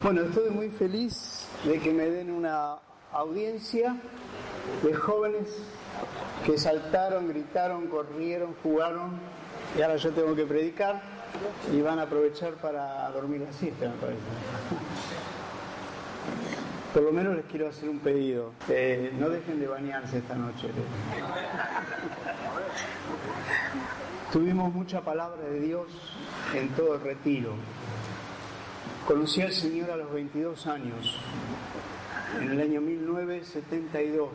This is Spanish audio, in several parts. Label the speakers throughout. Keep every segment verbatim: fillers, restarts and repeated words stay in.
Speaker 1: Bueno, estoy muy feliz de que me den una audiencia de jóvenes que saltaron, gritaron, corrieron, jugaron y ahora yo tengo que predicar y van a aprovechar para dormir la siesta, me parece. Por lo menos les quiero hacer un pedido. Eh, no dejen de bañarse esta noche. Tuvimos mucha palabra de Dios en todo el retiro. Conocí al Señor a los veintidós años, en el año mil novecientos setenta y dos.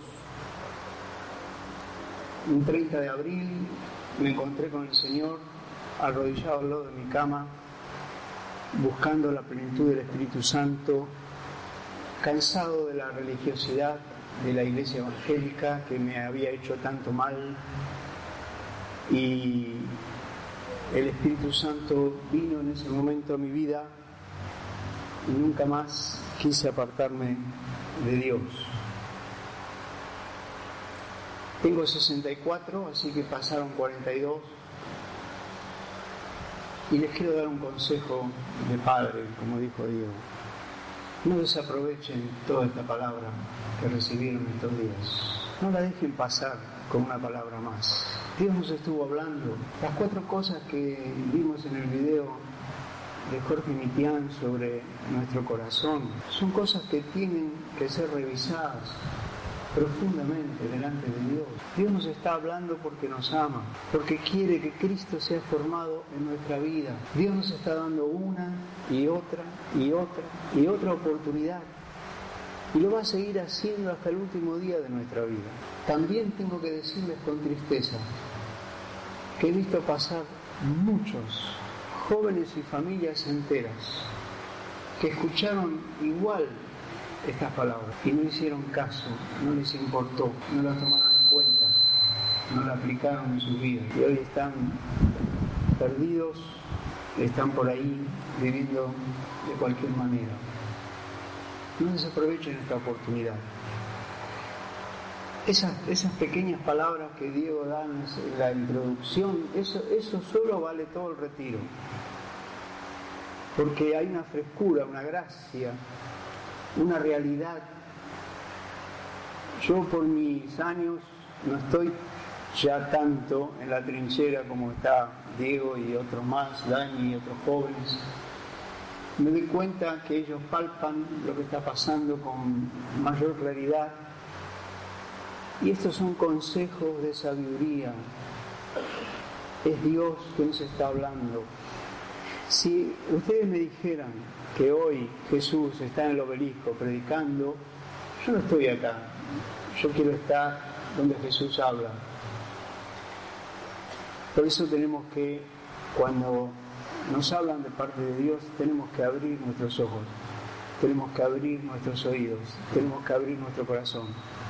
Speaker 1: Un treinta de abril me encontré con el Señor arrodillado al lado de mi cama, buscando la plenitud del Espíritu Santo, cansado de la religiosidad de la iglesia evangélica que me había hecho tanto mal, y el Espíritu Santo vino en ese momento a mi vida y nunca más quise apartarme de Dios. Tengo sesenta y cuatro, así que pasaron cuarenta y dos, y les quiero dar un consejo de padre, como dijo Diego. No desaprovechen toda esta palabra que recibieron estos días. No la dejen pasar con una palabra más. Dios nos estuvo hablando. Las cuatro cosas que vimos en el video de Jorge Mitián sobre nuestro corazón son cosas que tienen que ser revisadas profundamente delante de Dios. Dios nos está hablando porque nos ama, porque quiere que Cristo sea formado en nuestra vida. Dios nos está dando una y otra y otra y otra oportunidad, y lo va a seguir haciendo hasta el último día de nuestra vida. También tengo que decirles con tristeza que he visto pasar muchos jóvenes y familias enteras que escucharon igual estas palabras y no hicieron caso, no les importó, no las tomaron en cuenta, no la aplicaron en sus vidas, y hoy están perdidos, están por ahí viviendo de cualquier manera. No desaprovechen esta oportunidad. Esas, esas pequeñas palabras que Diego da en la introducción, eso, eso solo vale todo el retiro, porque hay una frescura, una gracia, una realidad. Yo por mis años no estoy ya tanto en la trinchera como está Diego y otros más, Dani y otros jóvenes. Me doy cuenta que ellos palpan lo que está pasando con mayor claridad, y estos son consejos de sabiduría. Es Dios que nos está hablando. Si ustedes me dijeran que hoy Jesús está en el obelisco predicando, yo no estoy acá, yo quiero estar donde Jesús habla. Por eso tenemos que, cuando nos hablan de parte de Dios, tenemos que abrir nuestros ojos, tenemos que abrir nuestros oídos, tenemos que abrir nuestro corazón,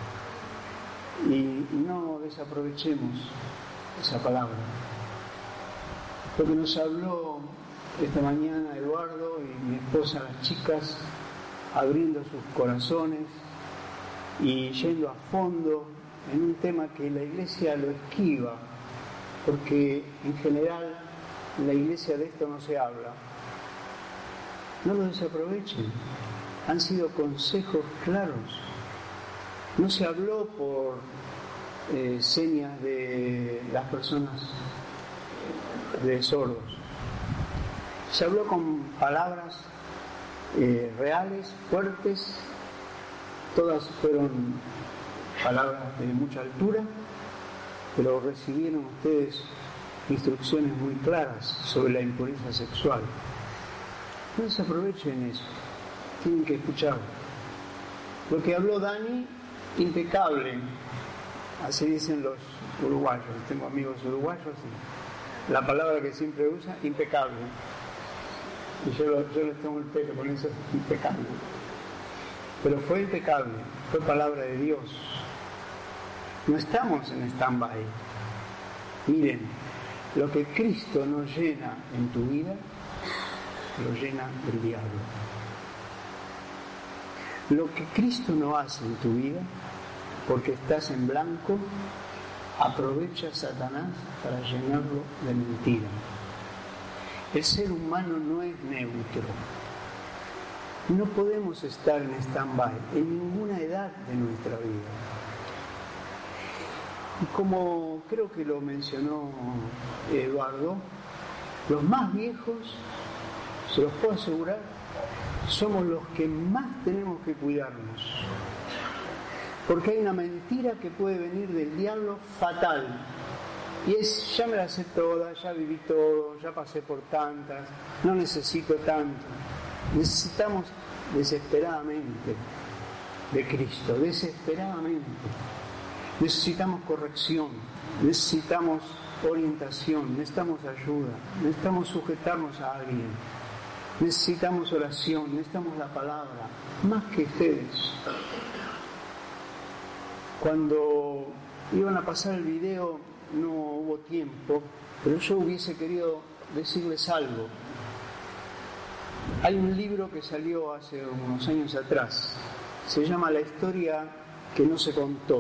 Speaker 1: y no desaprovechemos esa palabra. Lo que nos habló esta mañana Eduardo y mi esposa, las chicas, abriendo sus corazones y yendo a fondo en un tema que la iglesia lo esquiva, porque en general en la iglesia de esto no se habla. No lo desaprovechen, han sido consejos claros. No se habló por eh, señas de las personas de sordos. Se habló con palabras eh, reales, fuertes. Todas fueron palabras de mucha altura, pero recibieron ustedes instrucciones muy claras sobre la impureza sexual. No desaprovechen eso, tienen que escucharlo. Lo que habló Dani, impecable, así dicen los uruguayos. Tengo amigos uruguayos y la palabra que siempre usa, impecable. Y yo, lo, yo les tomo el pelo con eso, impecable. Pero fue impecable, fue palabra de Dios. No estamos en stand-by. Miren, lo que Cristo no llena en tu vida, lo llena el diablo. Lo que Cristo no hace en tu vida, porque estás en blanco, aprovecha a Satanás para llenarlo de mentira. El ser humano no es neutro. No podemos estar en stand-by en ninguna edad de nuestra vida. Y como creo que lo mencionó Eduardo, los más viejos, se los puedo asegurar, somos los que más tenemos que cuidarnos. Porque hay una mentira que puede venir del diablo fatal. Y es, ya me las sé todas, ya viví todo, ya pasé por tantas, no necesito tanto. Necesitamos desesperadamente de Cristo, desesperadamente. Necesitamos corrección, necesitamos orientación, necesitamos ayuda, necesitamos sujetarnos a alguien, necesitamos oración, necesitamos la palabra, más que ustedes. Cuando iban a pasar el video no hubo tiempo, pero yo hubiese querido decirles algo. Hay un libro que salió hace unos años atrás, se llama La historia que no se contó.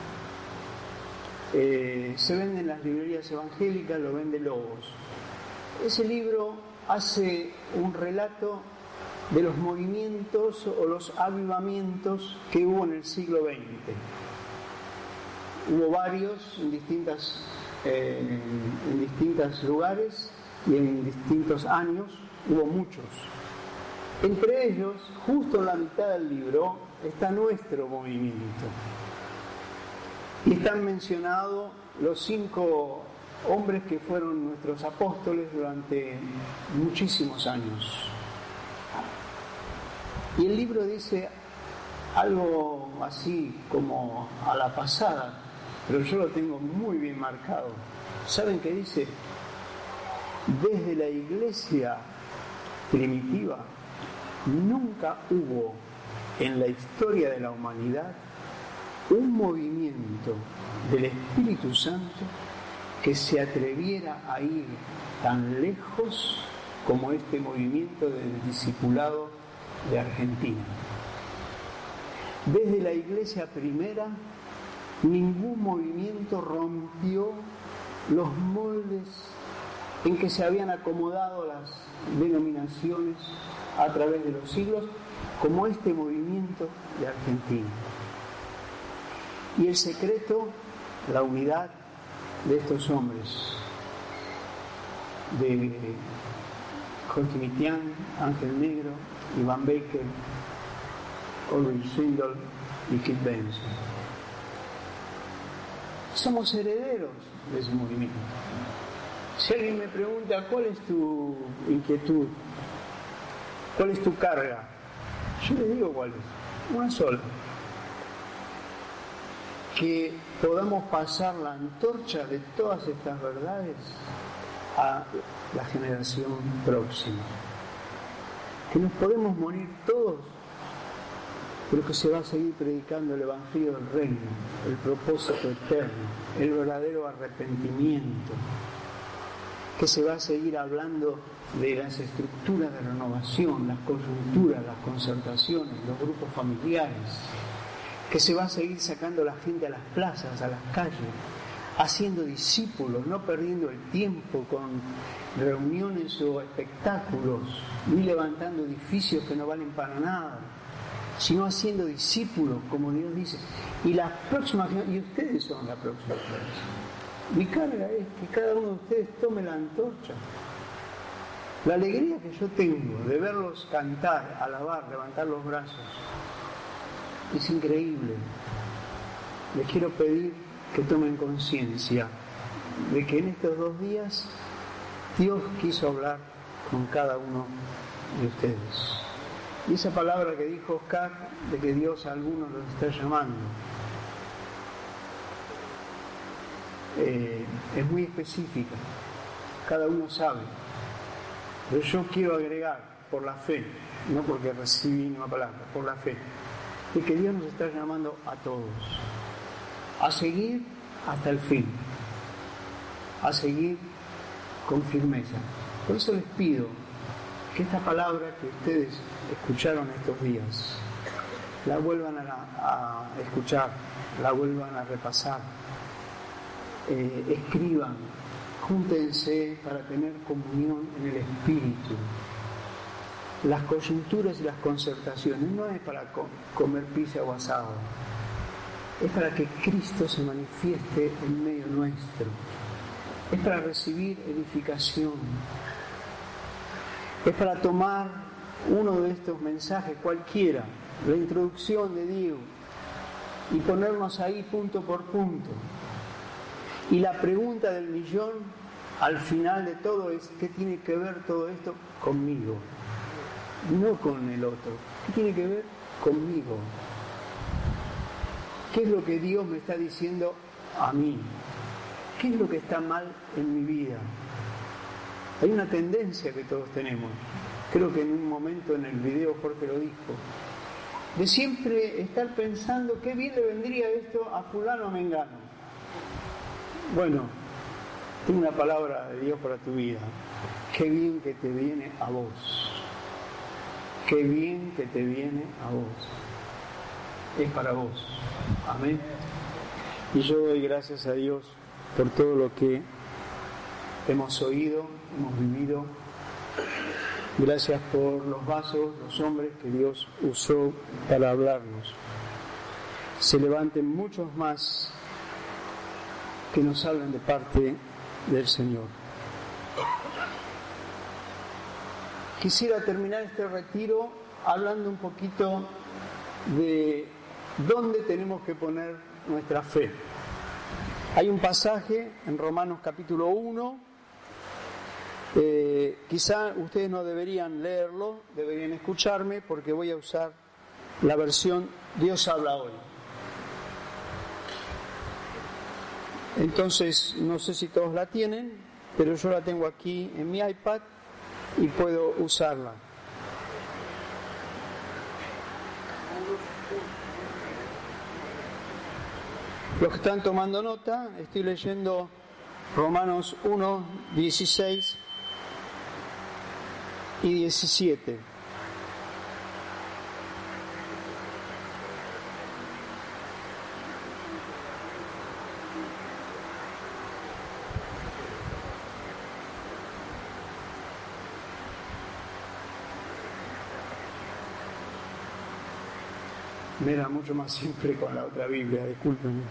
Speaker 1: Eh, se vende en las librerías evangélicas, lo vende Logos. Ese libro hace un relato de los movimientos o los avivamientos que hubo en el siglo veinte. Hubo varios en distintas, eh, en distintos lugares y en distintos años, hubo muchos. Entre ellos, justo en la mitad del libro, está nuestro movimiento. Y están mencionados los cinco hombres que fueron nuestros apóstoles durante muchísimos años. Y el libro dice algo así como a la pasada, pero yo lo tengo muy bien marcado. ¿Saben qué dice? Desde la iglesia primitiva nunca hubo en la historia de la humanidad un movimiento del Espíritu Santo que se atreviera a ir tan lejos como este movimiento del discipulado de Argentina. Desde la iglesia primera, ningún movimiento rompió los moldes en que se habían acomodado las denominaciones a través de los siglos, como este movimiento de Argentina. Y el secreto, la unidad de estos hombres, de Jorge Mitián, Ángel Negro, Iván Baker, Ulrich Swindoll y Keith Benson. Somos herederos de ese movimiento. Si alguien me pregunta cuál es tu inquietud, cuál es tu carga, yo le digo cuál es, una sola. Que podamos pasar la antorcha de todas estas verdades a la generación próxima. Que nos podemos morir todos, pero que se va a seguir predicando el Evangelio del Reino, el propósito eterno, el verdadero arrepentimiento. Que se va a seguir hablando de las estructuras de renovación, las coyunturas, las concertaciones, los grupos familiares. Que se va a seguir sacando a la gente a las plazas, a las calles, haciendo discípulos, no perdiendo el tiempo con reuniones o espectáculos, ni levantando edificios que no valen para nada, sino haciendo discípulos, como Dios dice. Y las próximas, y ustedes son la próxima generación. Mi carga es que cada uno de ustedes tome la antorcha. La alegría que yo tengo de verlos cantar, alabar, levantar los brazos, es increíble. Les quiero pedir que tomen conciencia de que en estos dos días Dios quiso hablar con cada uno de ustedes. Y esa palabra que dijo Oscar, de que Dios a algunos los está llamando, eh, es muy específica. Cada uno sabe. Pero yo quiero agregar, por la fe, no porque recibí una palabra, por la fe, de que Dios nos está llamando a todos a seguir hasta el fin, a seguir con firmeza. Por eso les pido que esta palabra que ustedes escucharon estos días la vuelvan a, a escuchar, la vuelvan a repasar, eh, escriban, júntense para tener comunión en el Espíritu. las coyunturas y las concertaciones. No es para co- comer pizza o asado. Es para que Cristo se manifieste en medio nuestro. Es para recibir edificación. Es para tomar uno de estos mensajes, cualquiera, la introducción de Diego, y ponernos ahí punto por punto. Y la pregunta del millón al final de todo es: ¿qué tiene que ver todo esto conmigo? No con el otro. ¿Qué tiene que ver conmigo? ¿Qué es lo que Dios me está diciendo a mí? ¿Qué es lo que está mal en mi vida? Hay una tendencia que todos tenemos, creo que en un momento en el video Jorge lo dijo, de siempre estar pensando qué bien le vendría esto a fulano o mengano. Bueno, tengo una palabra de Dios para tu vida. Qué bien que te viene a vos. Qué bien que te viene a vos. Es para vos. Amén. Y yo doy gracias a Dios por todo lo que hemos oído, hemos vivido. Gracias por los vasos, los hombres que Dios usó para hablarnos. Se levanten muchos más que nos hablen de parte del Señor. Quisiera terminar este retiro hablando un poquito de dónde tenemos que poner nuestra fe. Hay un pasaje en Romanos capítulo uno, eh, quizá ustedes no deberían leerlo, deberían escucharme, porque voy a usar la versión Dios habla hoy. Entonces, no sé si todos la tienen, pero yo la tengo aquí en mi iPad y puedo usarla. Los que están tomando nota, estoy leyendo Romanos uno, dieciséis y diecisiete. Me era mucho más simple con la otra Biblia, discúlpenme.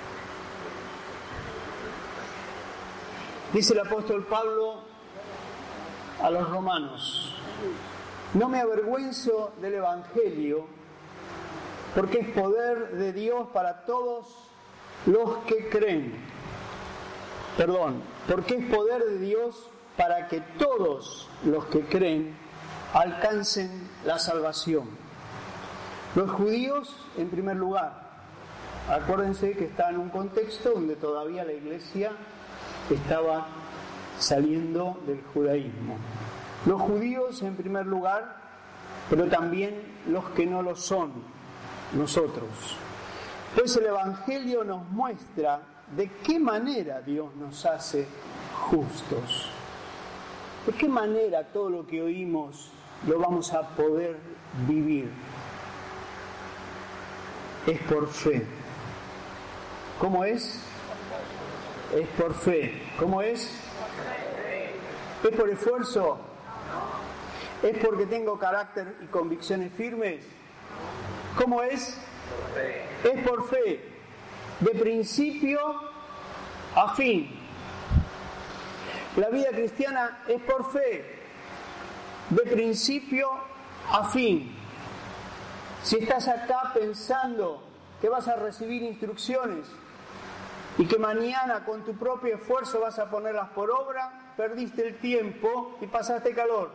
Speaker 1: Dice el apóstol Pablo a los romanos: no me avergüenzo del Evangelio, porque es poder de Dios para todos los que creen. Perdón, porque es poder de Dios para que todos los que creen alcancen la salvación. Los judíos, en primer lugar, acuérdense que está en un contexto donde todavía la iglesia estaba saliendo del judaísmo. Los judíos, en primer lugar, pero también los que no lo son, nosotros. Pues el Evangelio nos muestra de qué manera Dios nos hace justos. De qué manera todo lo que oímos lo vamos a poder vivir. Es por fe. ¿Cómo es? Es por fe. ¿Cómo es? ¿Es por esfuerzo? ¿Es porque tengo carácter y convicciones firmes? ¿Cómo es? Es por fe. De principio a fin. La vida cristiana es por fe. De principio a fin. Si estás acá pensando que vas a recibir instrucciones y que mañana con tu propio esfuerzo vas a ponerlas por obra, perdiste el tiempo y pasaste calor.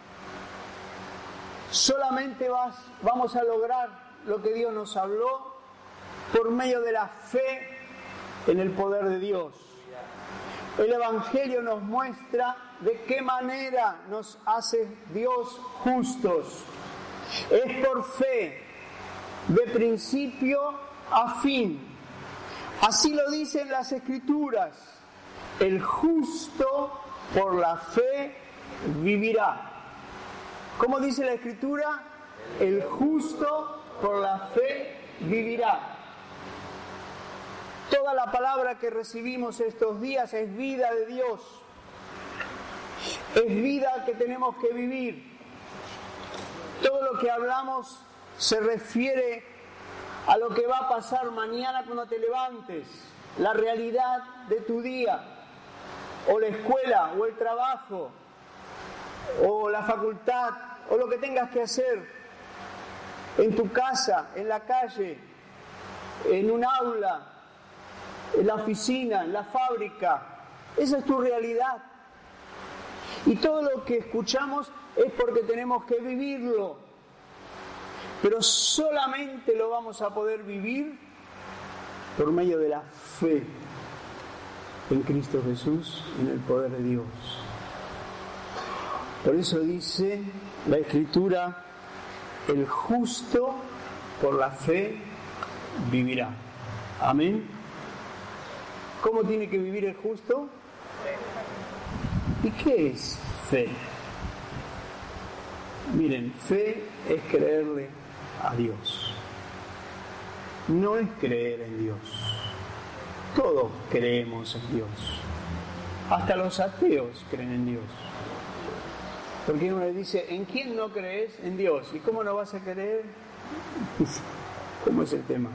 Speaker 1: Solamente vas, vamos a lograr lo que Dios nos habló por medio de la fe en el poder de Dios. El Evangelio nos muestra de qué manera nos hace Dios justos. Es por fe, de principio a fin. Así lo dicen las Escrituras. El justo por la fe vivirá. ¿Cómo dice la Escritura? El justo por la fe vivirá. Toda la palabra que recibimos estos días es vida de Dios. Es vida que tenemos que vivir. Todo lo que hablamos se refiere a lo que va a pasar mañana cuando te levantes, la realidad de tu día, o la escuela, o el trabajo, o la facultad, o lo que tengas que hacer en tu casa, en la calle, en un aula, en la oficina, en la fábrica. Esa es tu realidad. Y todo lo que escuchamos es porque tenemos que vivirlo. Pero solamente lo vamos a poder vivir por medio de la fe en Cristo Jesús, en el poder de Dios. Por eso dice la Escritura, el justo por la fe vivirá. Amén. ¿Cómo tiene que vivir el justo? ¿Y qué es fe? Miren, fe es creerle a Dios. No es creer en Dios. Todos creemos en Dios. Hasta los ateos creen en Dios. Porque uno le dice, ¿en quién no crees? En Dios. ¿Y cómo no vas a creer? ¿Cómo es el tema?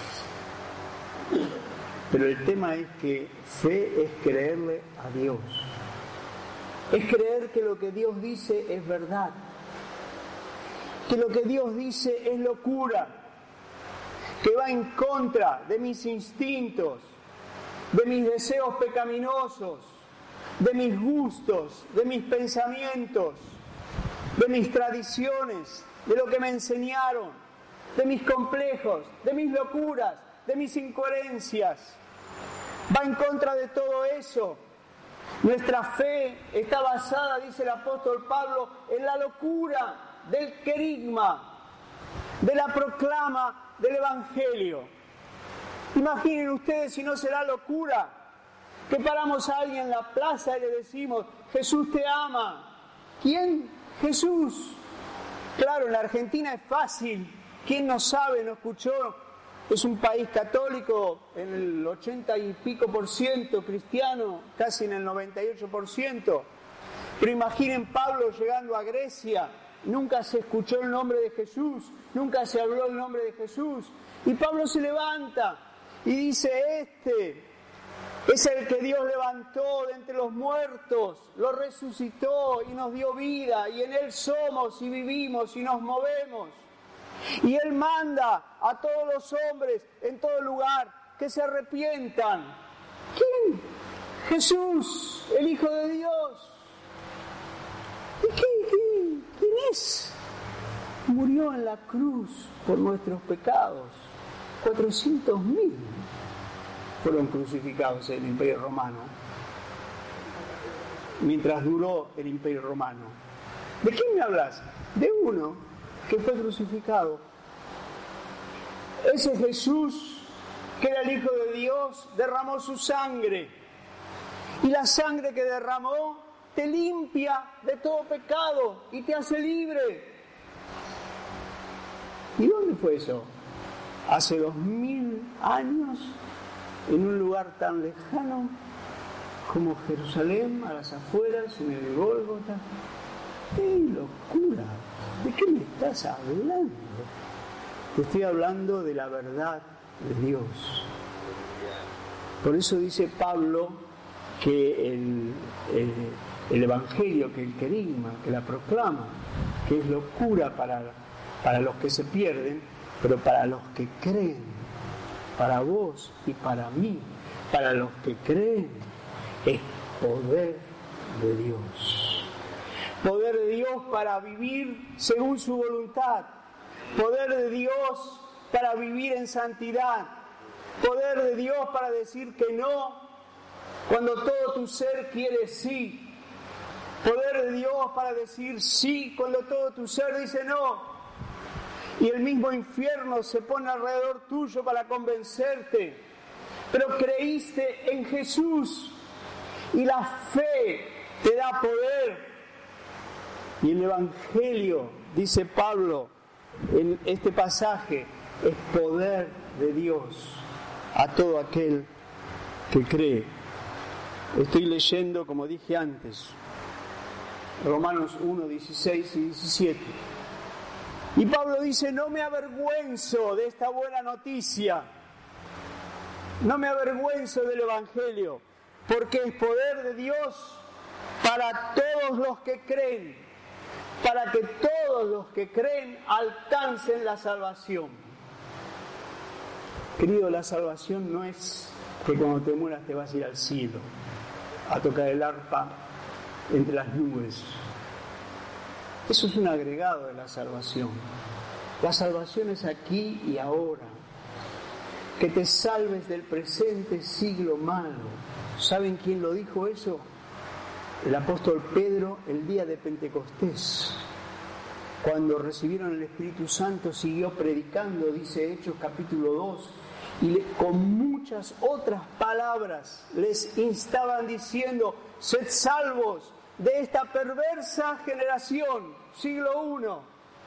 Speaker 1: Pero el tema es que fe es creerle a Dios. Es creer que lo que Dios dice es verdad. Que lo que Dios dice es locura. Que va en contra de mis instintos, de mis deseos pecaminosos, de mis gustos, de mis pensamientos, de mis tradiciones, de lo que me enseñaron, de mis complejos, de mis locuras, de mis incoherencias. Va en contra de todo eso. Nuestra fe está basada, dice el apóstol Pablo, en la locura del querigma, de la proclama del Evangelio. Imaginen ustedes si no será locura que paramos a alguien en la plaza y le decimos, Jesús te ama. ¿Quién? Jesús. Claro, en la Argentina es fácil. ¿Quién no sabe, no escuchó? Es un país católico, en el ochenta y pico por ciento cristiano, casi en el noventa y ocho por ciento. Pero imaginen Pablo llegando a Grecia, nunca se escuchó el nombre de Jesús, nunca se habló el nombre de Jesús. Y Pablo se levanta y dice, este es el que Dios levantó de entre los muertos, lo resucitó y nos dio vida, y en Él somos y vivimos y nos movemos. Y Él manda a todos los hombres en todo lugar que se arrepientan. ¿Quién? Jesús, el Hijo de Dios. ¿Y quién, quién, quién es? Murió en la cruz por nuestros pecados. cuatrocientos mil fueron crucificados en el Imperio Romano, mientras duró el Imperio Romano. ¿De quién me hablas? De uno que fue crucificado. Ese Jesús, que era el Hijo de Dios, derramó su sangre. Y la sangre que derramó te limpia de todo pecado y te hace libre. ¿Y dónde fue eso? Hace dos mil años, en un lugar tan lejano como Jerusalén, a las afueras, en el Gólgota. ¡Qué locura! ¿De qué me estás hablando? Te estoy hablando de la verdad de Dios. Por eso dice Pablo que el, el, el Evangelio, que el querigma, que la proclama, que es locura para, para los que se pierden, pero para los que creen, para vos y para mí, para los que creen, es poder de Dios. Poder de Dios para vivir según su voluntad. Poder de Dios para vivir en santidad. Poder de Dios para decir que no cuando todo tu ser quiere sí. Poder de Dios para decir sí cuando todo tu ser dice no. Y el mismo infierno se pone alrededor tuyo para convencerte. Pero creíste en Jesús y la fe te da poder. Y el Evangelio, dice Pablo en este pasaje, es poder de Dios a todo aquel que cree. Estoy leyendo, como dije antes, Romanos uno, dieciséis y diecisiete. Y Pablo dice, no me avergüenzo de esta buena noticia, no me avergüenzo del Evangelio, porque es poder de Dios para todos los que creen, para que todos los que creen alcancen la salvación. Querido, la salvación no es que cuando te mueras te vas a ir al cielo, a tocar el arpa entre las nubes. Eso es un agregado de la salvación. La salvación es aquí y ahora. Que te salves del presente siglo malo. ¿Saben quién lo dijo eso? El apóstol Pedro el día de Pentecostés. Cuando recibieron el Espíritu Santo siguió predicando, dice Hechos capítulo dos, y le, con muchas otras palabras les instaban diciendo, sed salvos de esta perversa generación, siglo primero.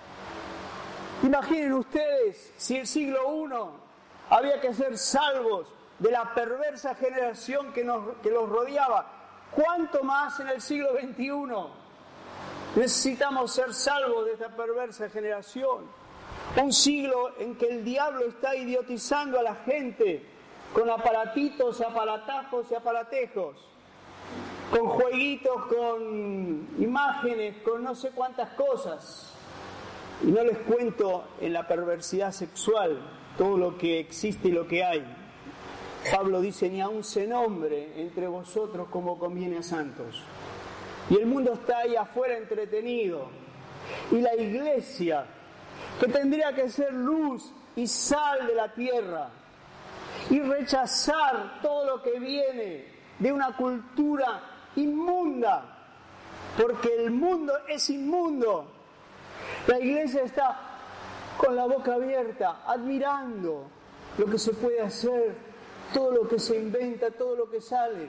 Speaker 1: Imaginen ustedes si el siglo primero había que ser salvos de la perversa generación que, nos, que los rodeaba. ¿Cuánto más en el siglo veintiuno necesitamos ser salvos de esta perversa generación? Un siglo en que el diablo está idiotizando a la gente con aparatitos, aparatajos y aparatejos, con jueguitos, con imágenes, con no sé cuántas cosas. Y no les cuento en la perversidad sexual todo lo que existe y lo que hay. Pablo dice, ni aun se nombre entre vosotros como conviene a santos. Y el mundo está ahí afuera entretenido. Y la iglesia, que tendría que ser luz y sal de la tierra, y rechazar todo lo que viene de una cultura inmunda, porque el mundo es inmundo. La iglesia está con la boca abierta, admirando lo que se puede hacer, todo lo que se inventa, todo lo que sale.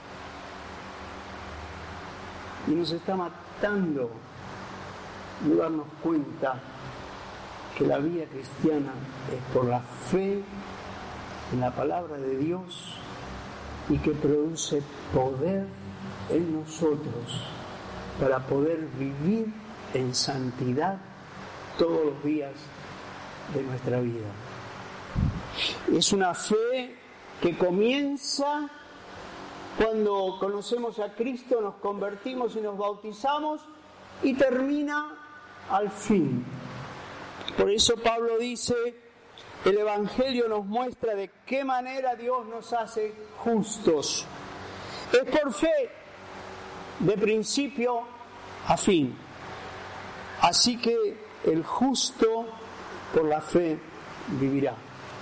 Speaker 1: Y nos está matando no darnos cuenta que la vida cristiana es por la fe en la palabra de Dios y que produce poder en nosotros para poder vivir en santidad todos los días de nuestra vida. Es una fe que comienza cuando conocemos a Cristo, nos convertimos y nos bautizamos, y termina al fin. Por eso Pablo dice, el Evangelio nos muestra de qué manera Dios nos hace justos. Es por fe, de principio a fin. Así que el justo por la fe vivirá.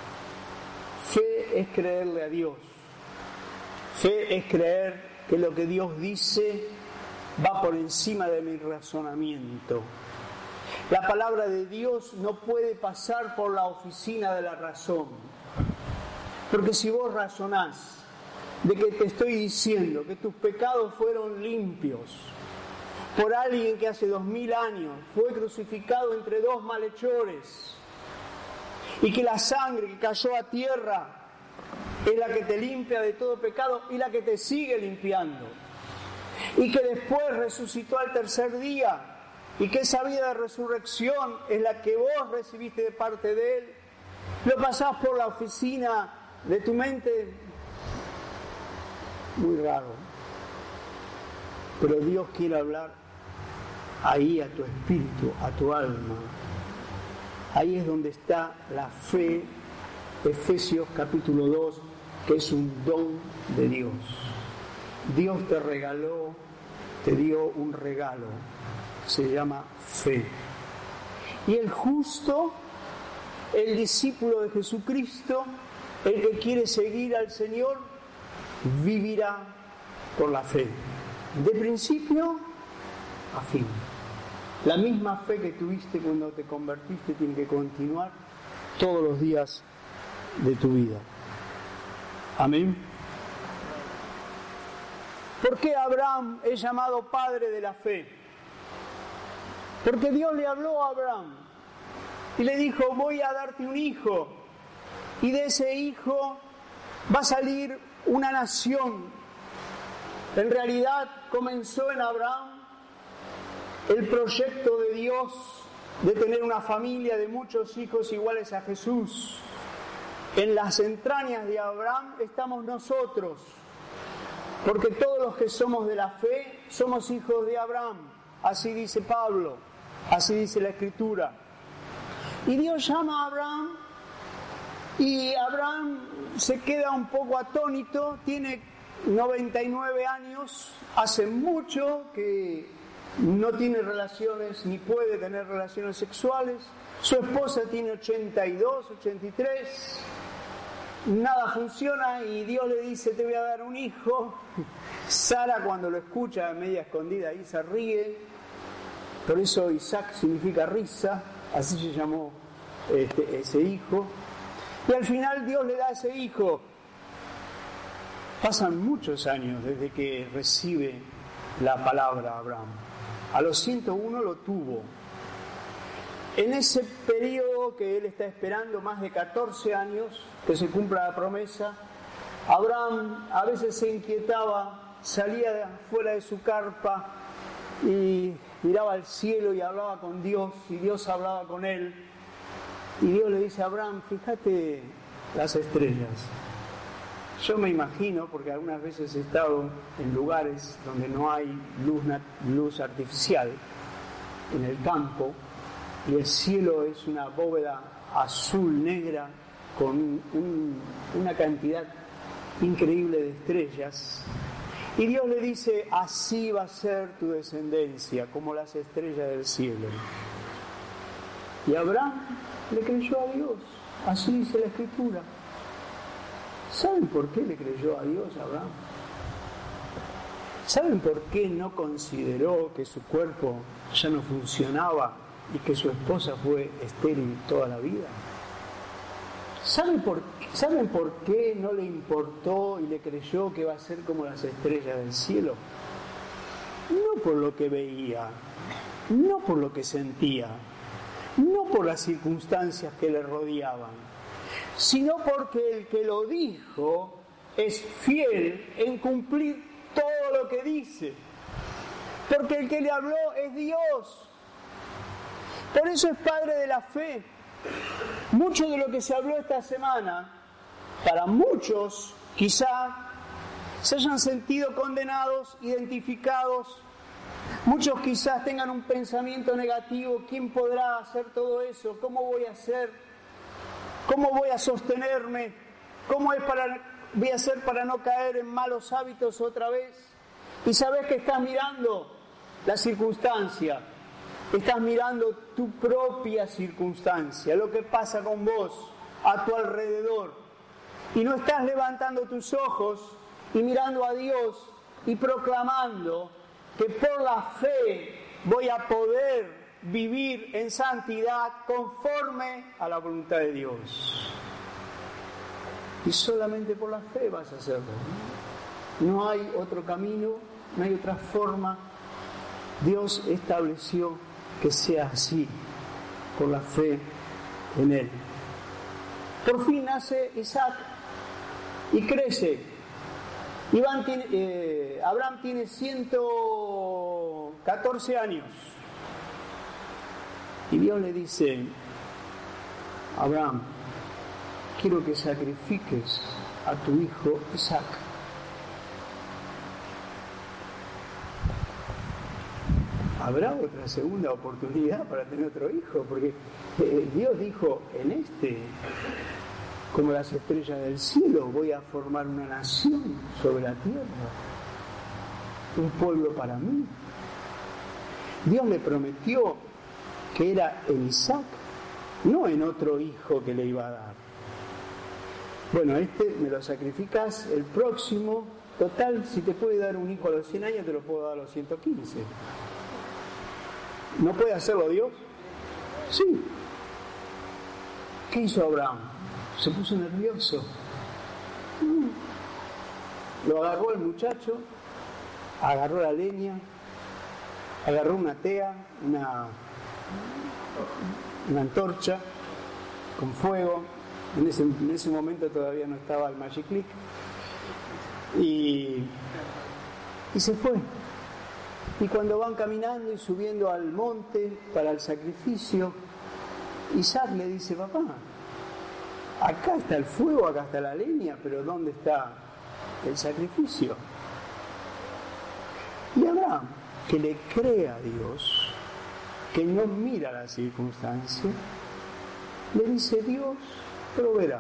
Speaker 1: Fe es creerle a Dios. Fe es creer que lo que Dios dice va por encima de mi razonamiento. La palabra de Dios no puede pasar por la oficina de la razón. Porque si vos razonás de que te estoy diciendo que tus pecados fueron limpios por alguien que hace dos mil años fue crucificado entre dos malhechores, y que la sangre que cayó a tierra es la que te limpia de todo pecado y la que te sigue limpiando, y que después resucitó al tercer día, y que esa vida de resurrección es la que vos recibiste de parte de Él, lo pasás por la oficina de tu mente. Muy raro. Pero Dios quiere hablar ahí a tu espíritu, a tu alma. Ahí es donde está la fe, Efesios capítulo dos, que es un don de Dios. Dios te regaló, te dio un regalo, se llama fe. Y el justo, el discípulo de Jesucristo, el que quiere seguir al Señor, vivirá por la fe, de principio a fin. La misma fe que tuviste cuando te convertiste tiene que continuar todos los días de tu vida. Amén. ¿Por qué Abraham es llamado padre de la fe? Porque Dios le habló a Abraham y le dijo, voy a darte un hijo, y de ese hijo va a salir una nación. En realidad comenzó en Abraham el proyecto de Dios de tener una familia de muchos hijos iguales a Jesús. En las entrañas de Abraham estamos nosotros, porque todos los que somos de la fe somos hijos de Abraham. Así dice Pablo, así dice la Escritura. Y Dios llama a Abraham, y Abraham se queda un poco atónito, tiene noventa y nueve años, hace mucho que no tiene relaciones ni puede tener relaciones sexuales, su esposa tiene ochenta y dos, ochenta y tres, nada funciona y Dios le dice: te voy a dar un hijo. Sara, cuando lo escucha media escondida ahí, se ríe, por eso Isaac significa risa, así se llamó este, ese hijo, y al final Dios le da ese hijo. Pasan muchos años desde que recibe la palabra Abraham. A los ciento uno lo tuvo. En ese periodo que él está esperando, más de catorce años, que se cumpla la promesa, Abraham a veces se inquietaba, salía de fuera de su carpa y miraba al cielo y hablaba con Dios, y Dios hablaba con él. Y Dios le dice a Abraham: fíjate las estrellas. Yo me imagino, porque algunas veces he estado en lugares donde no hay luz, luz artificial, en el campo, y el cielo es una bóveda azul, negra, con un, una cantidad increíble de estrellas. Y Dios le dice: así va a ser tu descendencia, como las estrellas del cielo. Y Abraham le creyó a Dios, así dice la Escritura. ¿Saben por qué le creyó a Dios Abraham? ¿Saben por qué no consideró que su cuerpo ya no funcionaba y que su esposa fue estéril toda la vida? ¿Saben por, ¿Saben por qué no le importó y le creyó que iba a ser como las estrellas del cielo? No por lo que veía, no por lo que sentía, no por las circunstancias que le rodeaban, sino porque el que lo dijo es fiel en cumplir todo lo que dice, porque el que le habló es Dios. Por eso es padre de la fe. Mucho de lo que se habló esta semana, para muchos quizá se hayan sentido condenados, identificados. Muchos quizás tengan un pensamiento negativo: ¿quién podrá hacer todo eso? ¿Cómo voy a hacer? ¿Cómo voy a sostenerme? ¿Cómo es para, voy a hacer para no caer en malos hábitos otra vez? Y sabes que estás mirando la circunstancia, estás mirando tu propia circunstancia, lo que pasa con vos, a tu alrededor. Y no estás levantando tus ojos y mirando a Dios y proclamando que por la fe voy a poder vivir en santidad conforme a la voluntad de Dios. Y solamente por la fe vas a hacerlo. No hay otro camino, no hay otra forma. Dios estableció que sea así, por la fe en Él. Por fin nace Isaac y crece. Iván tiene, eh, Abraham tiene ciento catorce años. Y Dios le dice: Abraham, quiero que sacrifiques a tu hijo Isaac. Habrá otra segunda oportunidad para tener otro hijo, porque eh, Dios dijo: en este, como las estrellas del cielo, voy a formar una nación sobre la tierra, un pueblo para mí. Dios le prometió que era en Isaac, no en otro hijo que le iba a dar. Bueno, este me lo sacrificas, el próximo, total, si te puede dar un hijo a los cien años, te lo puedo dar a los ciento quince. ¿No puede hacerlo Dios? Sí. ¿Qué hizo Abraham? Se puso nervioso. Lo agarró el muchacho, agarró la leña, agarró una tea, una, una antorcha con fuego. En ese, en ese momento todavía no estaba el Magic Click. Y, y se fue. Y cuando van caminando y subiendo al monte para el sacrificio, Isaac le dice: papá, acá está el fuego, acá está la leña, pero ¿dónde está el sacrificio? Y Abraham, que le cree a Dios, que no mira las circunstancias, le dice: Dios proveerá.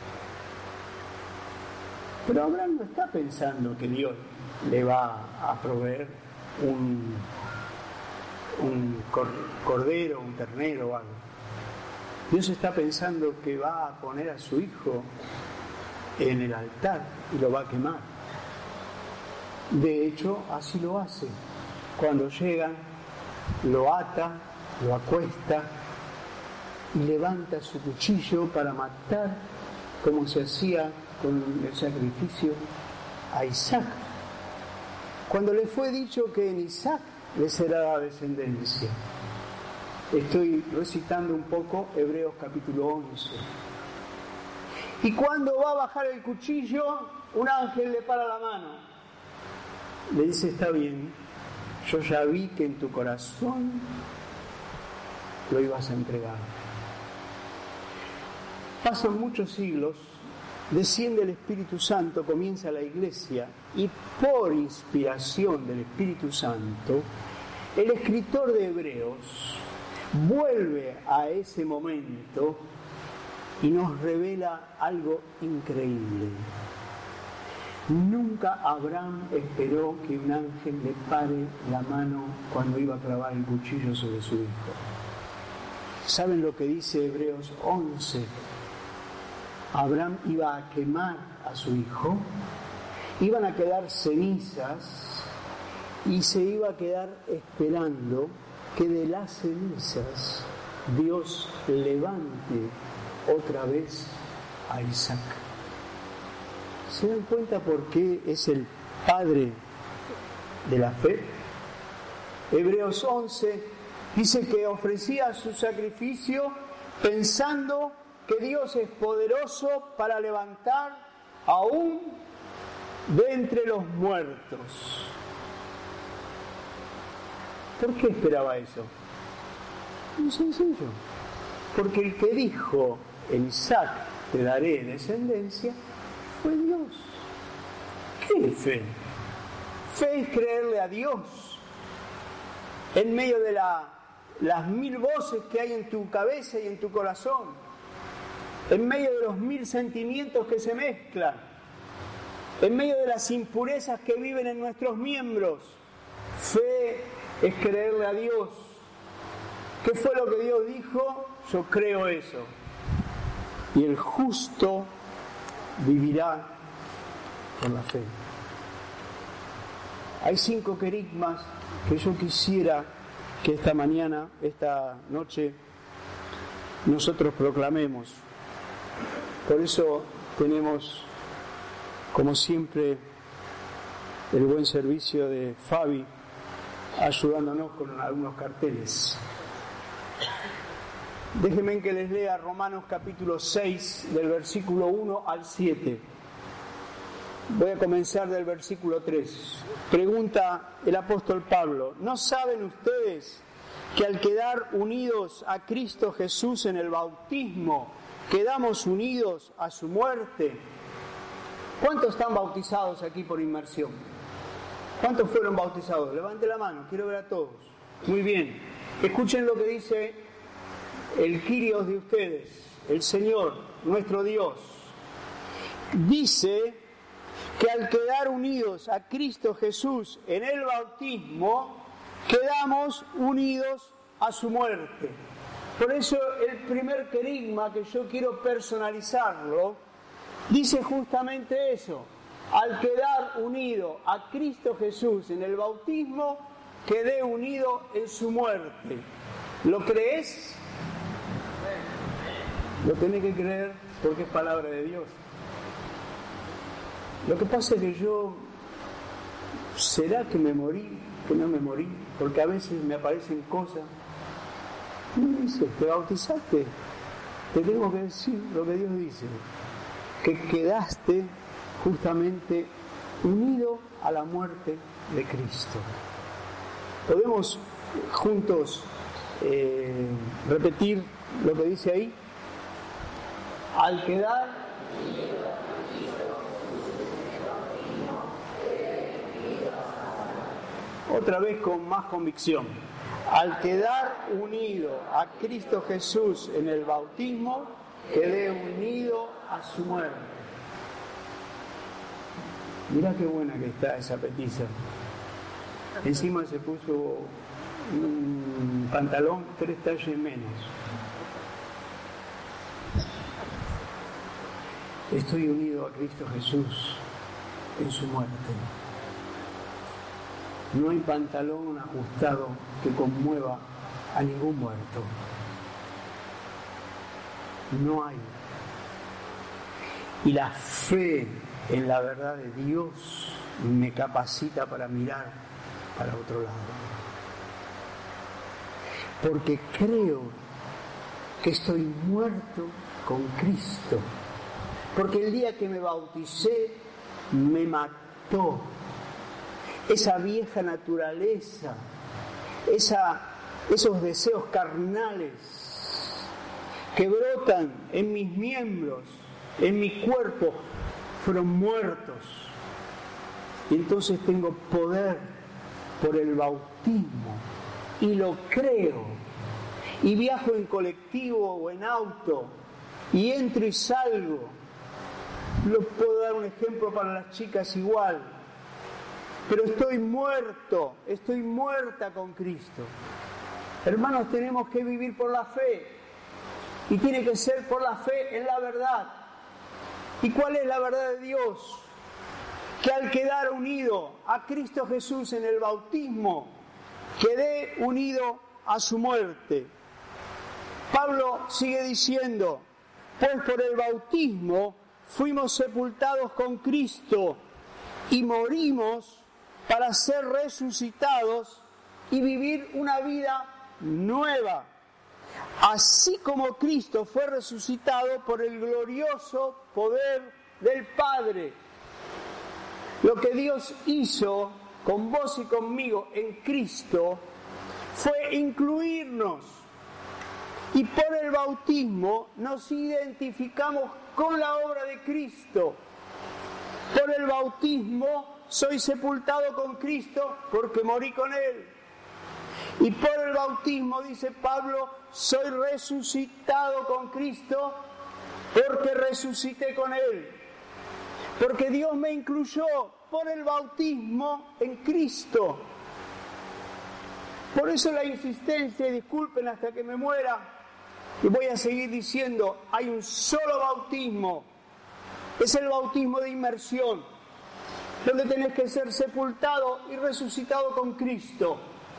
Speaker 1: Pero Abraham no está pensando que Dios le va a proveer un, un cordero, un ternero o algo. Dios está pensando que va a poner a su hijo en el altar y lo va a quemar. De hecho, así lo hace. Cuando llegan, lo ata, lo acuesta y levanta su cuchillo para matar, como se hacía con el sacrificio a Isaac. Cuando le fue dicho que en Isaac le será la descendencia. Estoy recitando un poco Hebreos capítulo once. Y cuando va a bajar el cuchillo, un ángel le para la mano. Le dice: está bien, yo ya vi que en tu corazón lo ibas a entregar. Pasan muchos siglos, desciende el Espíritu Santo, comienza la iglesia, y por inspiración del Espíritu Santo, el escritor de Hebreos vuelve a ese momento y nos revela algo increíble. Nunca Abraham esperó que un ángel le pare la mano cuando iba a clavar el cuchillo sobre su hijo. ¿Saben lo que dice Hebreos once? Abraham iba a quemar a su hijo, iban a quedar cenizas y se iba a quedar esperando que de las cenizas Dios levante otra vez a Isaac. ¿Se dan cuenta por qué es el padre de la fe? Hebreos once dice que ofrecía su sacrificio pensando que Dios es poderoso para levantar aún de entre los muertos. ¿Por qué esperaba eso? Muy sencillo. Porque el que dijo: en Isaac te daré descendencia, fue Dios. ¿Qué es fe? Fe es creerle a Dios en medio de la, las mil voces que hay en tu cabeza y en tu corazón, en medio de los mil sentimientos que se mezclan, en medio de las impurezas que viven en nuestros miembros. Fe es creerle a Dios. ¿Qué fue lo que Dios dijo? Yo creo eso. Y el justo vivirá por la fe. Hay cinco querigmas que yo quisiera que esta mañana, esta noche, nosotros proclamemos. Por eso tenemos, como siempre, el buen servicio de Fabi ayudándonos con algunos carteles. Déjenme que les lea Romanos capítulo seis, del versículo uno al siete. Voy a comenzar del versículo tres. Pregunta el apóstol Pablo: ¿no saben ustedes que al quedar unidos a Cristo Jesús en el bautismo, quedamos unidos a su muerte? ¿Cuántos están bautizados aquí por inmersión? ¿Cuántos fueron bautizados? Levante la mano, quiero ver a todos. Muy bien. Escuchen lo que dice el Kyrios de ustedes, el Señor, nuestro Dios. Dice que al quedar unidos a Cristo Jesús en el bautismo, quedamos unidos a su muerte. Por eso el primer querigma, que yo quiero personalizarlo, dice justamente eso: al quedar unido a Cristo Jesús en el bautismo, quedé unido en su muerte. ¿Lo crees? Lo tenés que creer porque es palabra de Dios. Lo que pasa es que yo, ¿será que me morí? Que no me morí, porque a veces me aparecen cosas. No dice, te bautizaste, te tengo que decir lo que Dios dice, que quedaste justamente unido a la muerte de Cristo. ¿Podemos juntos eh, repetir lo que dice ahí? Al quedar otra vez con más convicción. Al quedar unido a Cristo Jesús en el bautismo, quedé unido a su muerte. Mirá qué buena que está esa petición. Encima se puso un pantalón tres tallas menos. Estoy unido a Cristo Jesús en su muerte. No hay pantalón ajustado que conmueva a ningún muerto. No hay. Y la fe en la verdad de Dios me capacita para mirar para otro lado. Porque creo que estoy muerto con Cristo. Porque el día que me bauticé me mató esa vieja naturaleza, esa, esos deseos carnales que brotan en mis miembros, en mi cuerpo, fueron muertos. Y entonces tengo poder por el bautismo y lo creo. Y viajo en colectivo o en auto y entro y salgo. Les puedo dar un ejemplo para las chicas igual. Pero estoy muerto, estoy muerta con Cristo. Hermanos, tenemos que vivir por la fe. Y tiene que ser por la fe en la verdad. ¿Y cuál es la verdad de Dios? Que al quedar unido a Cristo Jesús en el bautismo, quedé unido a su muerte. Pablo sigue diciendo, pues por el bautismo fuimos sepultados con Cristo y morimos para ser resucitados y vivir una vida nueva. Así como Cristo fue resucitado por el glorioso poder del Padre. Lo que Dios hizo con vos y conmigo en Cristo fue incluirnos. Y por el bautismo nos identificamos con la obra de Cristo. Por el bautismo soy sepultado con Cristo porque morí con Él. Y por el bautismo, dice Pablo, soy resucitado con Cristo porque resucité con Él. Porque Dios me incluyó por el bautismo en Cristo. Por eso la insistencia, y disculpen hasta que me muera, y voy a seguir diciendo, hay un solo bautismo. Es el bautismo de inmersión, donde tenés que ser sepultado y resucitado con Cristo.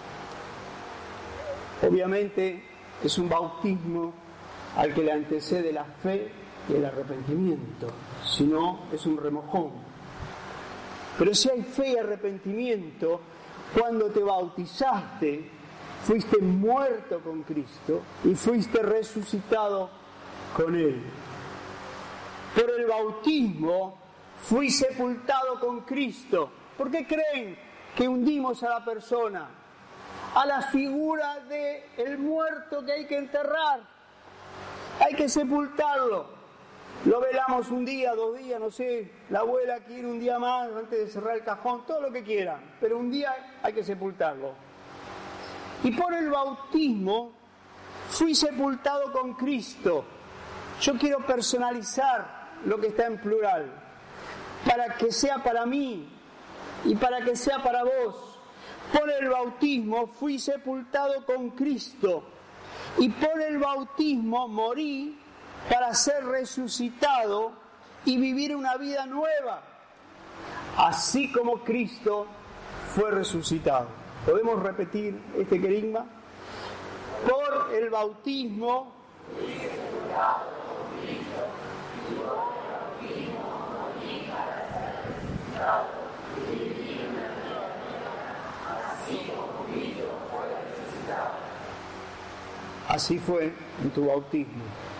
Speaker 1: Obviamente es un bautismo al que le antecede la fe y el arrepentimiento, si no es un remojón. Pero si hay fe y arrepentimiento, cuando te bautizaste, fuiste muerto con Cristo y fuiste resucitado con Él. Por el bautismo fui sepultado con Cristo. ¿Por qué creen que hundimos a la persona? A la figura del muerto que hay que enterrar. Hay que sepultarlo. Lo velamos un día, dos días, no sé, la abuela quiere un día más antes de cerrar el cajón, todo lo que quieran, pero un día hay que sepultarlo. Y por el bautismo fui sepultado con Cristo. Yo quiero personalizar lo que está en plural, para que sea para mí y para que sea para vos. Por el bautismo fui sepultado con Cristo y por el bautismo morí para ser resucitado y vivir una vida nueva, así como Cristo fue resucitado. ¿Podemos repetir este querigma? Por el bautismo así fue en tu bautismo.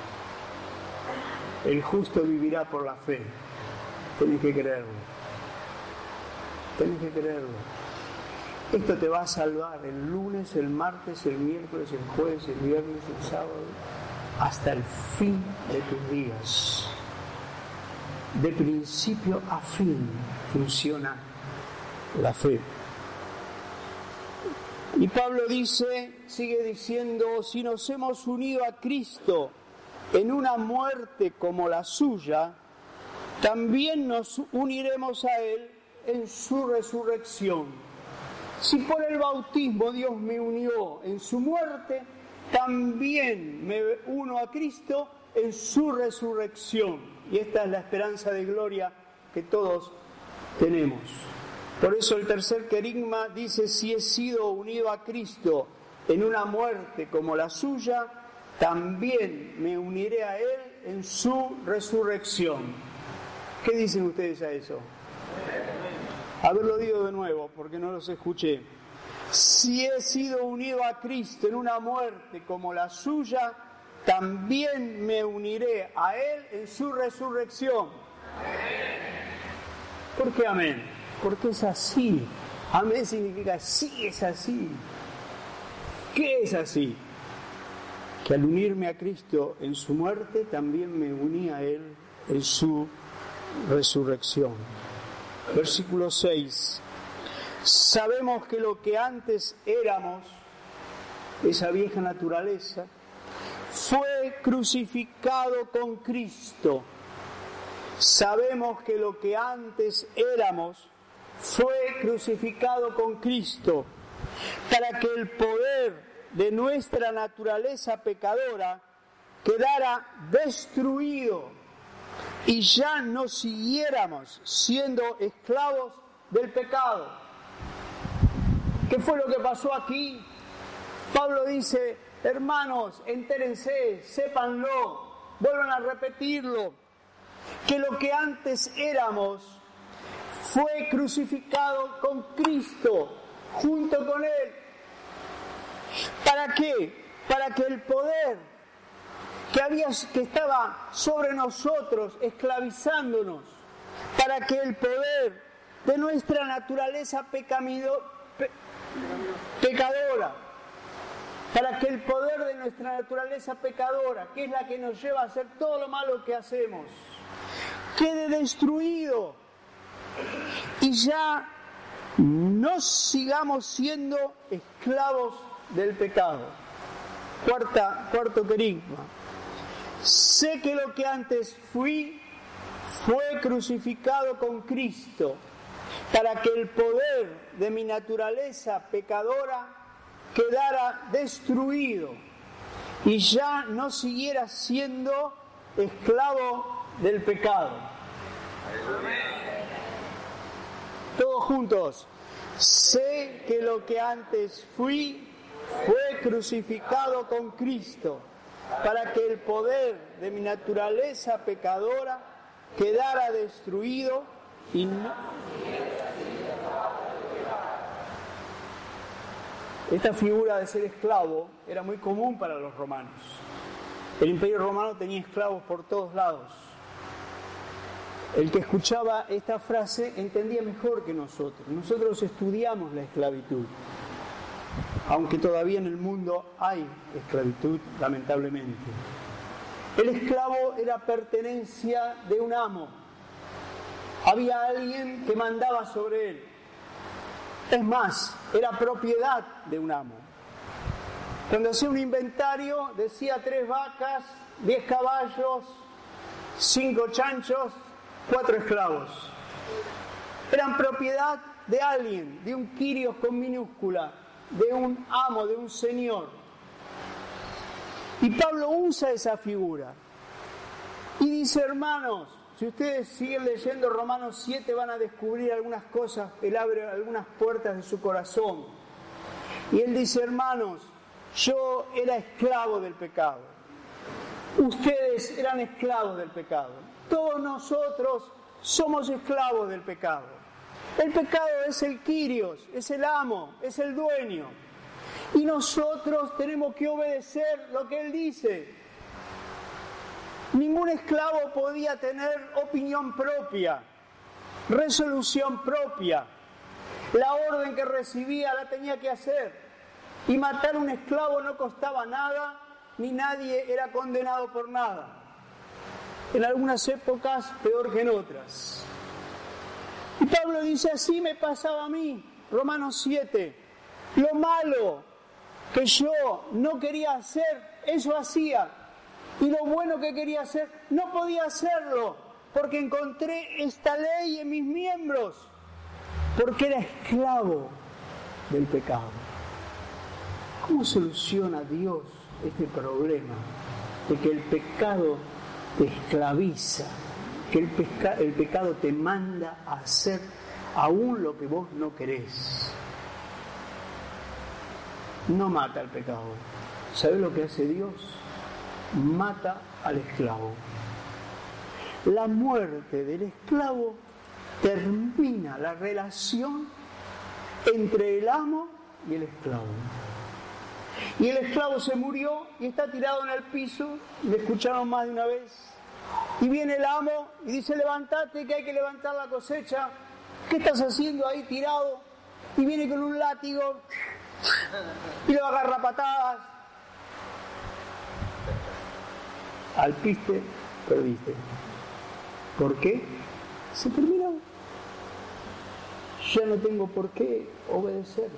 Speaker 1: El justo vivirá por la fe. Tenés que creerlo. Tenés que creerlo. Esto te va a salvar el lunes, el martes, el miércoles, el jueves, el viernes, el sábado, hasta el fin de tus días. De principio a fin funciona la fe. Y Pablo dice, sigue diciendo, si nos hemos unido a Cristo en una muerte como la suya, también nos uniremos a Él en su resurrección. Si por el bautismo Dios me unió en su muerte, también me uno a Cristo en su resurrección. Y esta es la esperanza de gloria que todos tenemos. Por eso el tercer querigma dice, si he sido unido a Cristo en una muerte como la suya, también me uniré a Él en su resurrección. ¿Qué dicen ustedes a eso? A ver, lo digo de nuevo, porque no los escuché. Si he sido unido a Cristo en una muerte como la suya, también me uniré a Él en su resurrección. ¿Por qué amén? Porque es así. Amén significa sí, es así. ¿Qué es así? Que al unirme a Cristo en su muerte, también me uní a Él en su resurrección. Versículo seis. Sabemos que lo que antes éramos, esa vieja naturaleza, fue crucificado con Cristo. Sabemos que lo que antes éramos fue crucificado con Cristo, para que el poder de nuestra naturaleza pecadora quedara destruido y ya no siguiéramos siendo esclavos del pecado. ¿Qué fue lo que pasó aquí? Pablo dice, hermanos, entérense, sépanlo, vuelvan a repetirlo, que lo que antes éramos fue crucificado con Cristo, junto con Él. ¿Para qué? Para que el poder que, había, que estaba sobre nosotros, esclavizándonos, para que el poder de nuestra naturaleza pecamido, pe, pecadora, para que el poder de nuestra naturaleza pecadora, que es la que nos lleva a hacer todo lo malo que hacemos, quede destruido y ya no sigamos siendo esclavos del pecado. Cuarta, cuarto querigma. Sé que lo que antes fui fue crucificado con Cristo, para que el poder de mi naturaleza pecadora quedara destruido y ya no siguiera siendo esclavo del pecado. Todos juntos. Sé que lo que antes fui fue crucificado con Cristo, para que el poder de mi naturaleza pecadora quedara destruido y no... Esta figura de ser esclavo era muy común para los romanos. El Imperio Romano tenía esclavos por todos lados. El que escuchaba esta frase entendía mejor que nosotros. Nosotros estudiamos la esclavitud, aunque todavía en el mundo hay esclavitud, lamentablemente. El esclavo era pertenencia de un amo. Había alguien que mandaba sobre él. Es más, era propiedad de un amo. Cuando hacía un inventario, decía tres vacas, diez caballos, cinco chanchos, cuatro esclavos. Eran propiedad de alguien, de un quirios con minúscula, de un amo, de un señor. Y Pablo usa esa figura y dice, hermanos, si ustedes siguen leyendo Romanos siete van a descubrir algunas cosas, él abre algunas puertas de su corazón. Y él dice, hermanos, yo era esclavo del pecado. Ustedes eran esclavos del pecado. Todos nosotros somos esclavos del pecado. El pecado es el quirios, es el amo, es el dueño. Y nosotros tenemos que obedecer lo que él dice. Ningún esclavo podía tener opinión propia, resolución propia. La orden que recibía la tenía que hacer. Y matar a un esclavo no costaba nada, ni nadie era condenado por nada. En algunas épocas peor que en otras. Y Pablo dice, así me pasaba a mí, Romanos siete, lo malo que yo no quería hacer, eso hacía, y lo bueno que quería hacer, no podía hacerlo, porque encontré esta ley en mis miembros, porque era esclavo del pecado. ¿Cómo soluciona Dios este problema de que el pecado te esclaviza, que el, peca, el pecado te manda a hacer aún lo que vos no querés? No mata al pecado. ¿Sabés lo que hace Dios? Mata al esclavo. La muerte del esclavo termina la relación entre el amo y el esclavo. Y el esclavo se murió y está tirado en el piso, le escucharon más de una vez. Y viene el amo y dice, levántate que hay que levantar la cosecha. ¿Qué estás haciendo ahí tirado? Y viene con un látigo y lo agarra a patadas. Al piste, perdiste. ¿Por qué? Se terminó. Ya no tengo por qué obedecerte.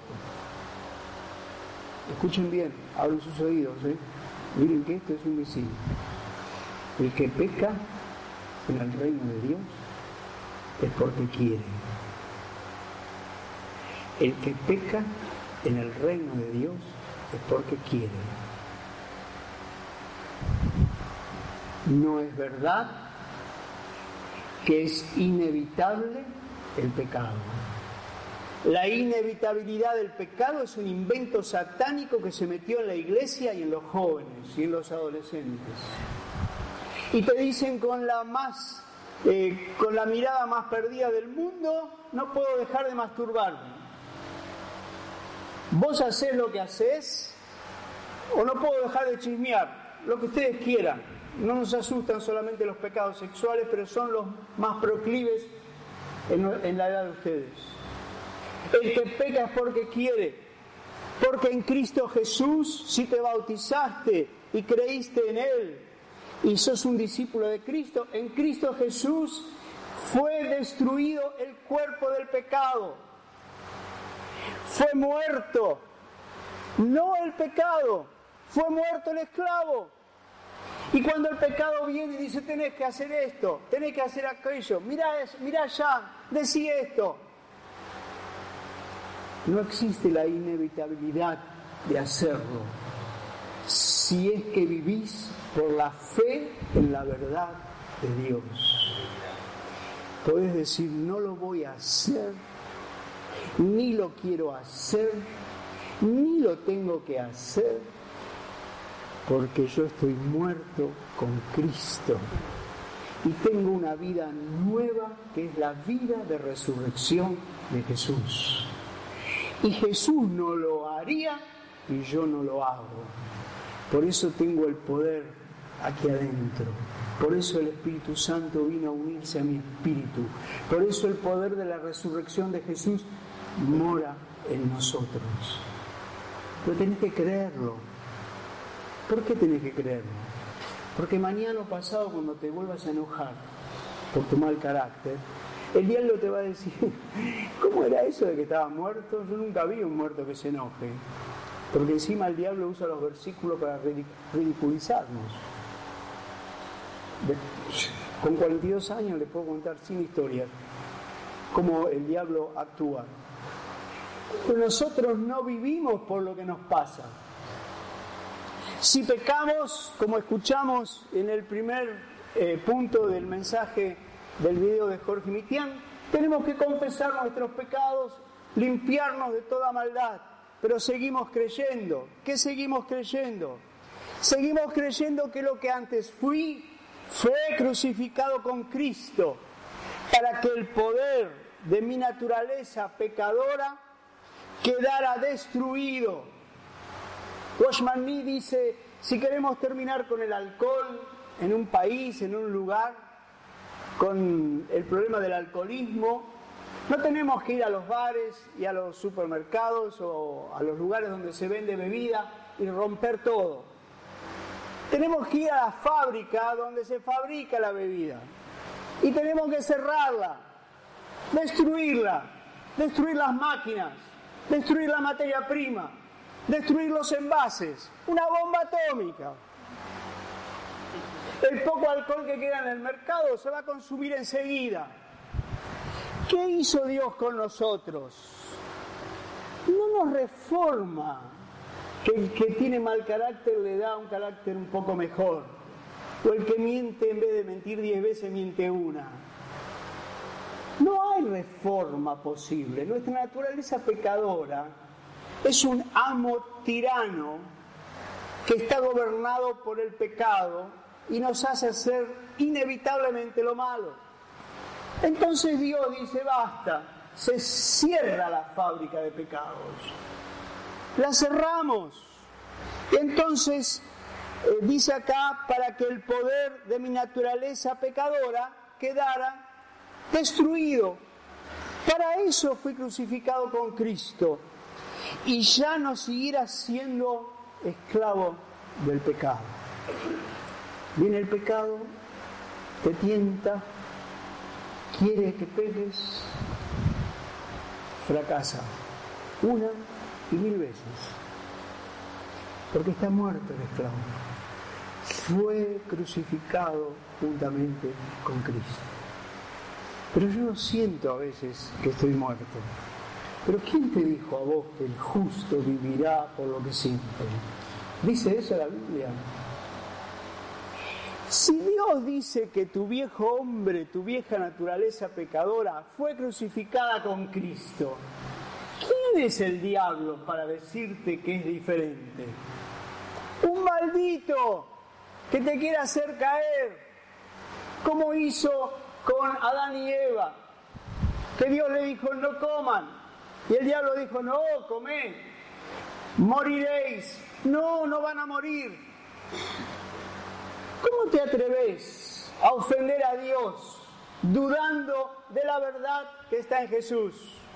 Speaker 1: Escuchen bien, abren sus oídos, ¿eh? Miren que esto es un misil. El que peca en el reino de Dios es porque quiere. El que peca en el reino de Dios es porque quiere. No es verdad que es inevitable el pecado. La inevitabilidad del pecado es un invento satánico que se metió en la iglesia y en los jóvenes y en los adolescentes. Y te dicen con la más, eh, con la mirada más perdida del mundo, no puedo dejar de masturbarme. Vos hacés lo que hacés, o no puedo dejar de chismear, lo que ustedes quieran. No nos asustan solamente los pecados sexuales, pero son los más proclives en, en la edad de ustedes. El que peca es porque quiere, porque en Cristo Jesús, si te bautizaste y creíste en Él, y sos un discípulo de Cristo, en Cristo Jesús fue destruido el cuerpo del pecado. Fue muerto, no el pecado, fue muerto el esclavo. Y cuando el pecado viene y dice, tenés que hacer esto, tenés que hacer aquello, mirá, mirá allá, decí esto. No existe la inevitabilidad de hacerlo, si es que vivís por la fe en la verdad de Dios. Podés decir, no lo voy a hacer, ni lo quiero hacer, ni lo tengo que hacer, porque yo estoy muerto con Cristo y tengo una vida nueva que es la vida de resurrección de Jesús. Y Jesús no lo haría y yo no lo hago. Por eso tengo el poder aquí adentro. Por eso el Espíritu Santo vino a unirse a mi espíritu. Por eso el poder de la resurrección de Jesús mora en nosotros. Pero tenés que creerlo. ¿Por qué tenés que creerlo? Porque mañana o pasado, cuando te vuelvas a enojar por tu mal carácter, el diablo te va a decir, ¿cómo era eso de que estaba muerto? Yo nunca vi un muerto que se enoje. Porque encima el diablo usa los versículos para ridiculizarnos. Con cuarenta y dos años les puedo contar sin historias cómo el diablo actúa. Pero nosotros no vivimos por lo que nos pasa. Si pecamos, como escuchamos en el primer eh, punto del mensaje del video de Jorge Mitián, tenemos que confesar nuestros pecados, limpiarnos de toda maldad, pero seguimos creyendo. ¿Qué seguimos creyendo? Seguimos creyendo que lo que antes fui fue crucificado con Cristo para que el poder de mi naturaleza pecadora quedara destruido. Watchman Nee dice, si queremos terminar con el alcohol en un país, en un lugar, con el problema del alcoholismo, No tenemos que ir a los bares y a los supermercados o a los lugares donde se vende bebida y romper todo. Tenemos que ir a la fábrica donde se fabrica la bebida y tenemos que cerrarla, destruirla, destruir las máquinas, destruir la materia prima, destruir los envases, una bomba atómica. El poco alcohol que queda en el mercado se va a consumir enseguida. ¿Qué hizo Dios con nosotros? No nos reforma, que el que tiene mal carácter le da un carácter un poco mejor, o el que miente en vez de mentir diez veces miente una. No hay reforma posible. Nuestra naturaleza pecadora es un amo tirano que está gobernado por el pecado y nos hace hacer inevitablemente lo malo. Entonces Dios dice, basta, se cierra la fábrica de pecados. La cerramos. Entonces, eh, dice acá, para que el poder de mi naturaleza pecadora quedara destruido. Para eso fui crucificado con Cristo y ya no siguiera siendo esclavo del pecado. Viene el pecado, te tienta, quiere que peques, fracasa una y mil veces, porque está muerto el esclavo. Fue crucificado juntamente con Cristo. Pero yo siento a veces que estoy muerto. Pero ¿quién te dijo a vos que el justo vivirá por lo que siente? ¿Dice eso la Biblia? Si Dios dice que tu viejo hombre, tu vieja naturaleza pecadora fue crucificada con Cristo, ¿quién es el diablo para decirte que es diferente? Un maldito que te quiere hacer caer, como hizo con Adán y Eva, que Dios le dijo no coman, y el diablo dijo no, comed, moriréis. No, no van a morir. ¿Cómo te atreves a ofender a Dios dudando de la verdad que está en Jesús?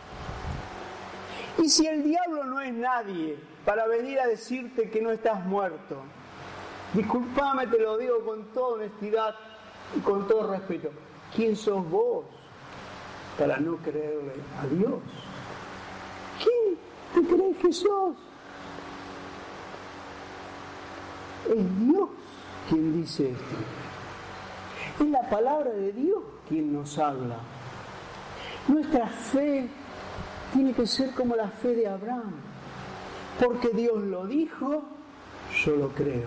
Speaker 1: Y si el diablo no es nadie para venir a decirte que no estás muerto, discúlpame, te lo digo con toda honestidad y con todo respeto, ¿quién sos vos para no creerle a Dios? ¿Quién te crees que sos? Es Dios quien dice esto. Es la palabra de Dios quien nos habla. Nuestra fe tiene que ser como la fe de Abraham. Porque Dios lo dijo, yo lo creo.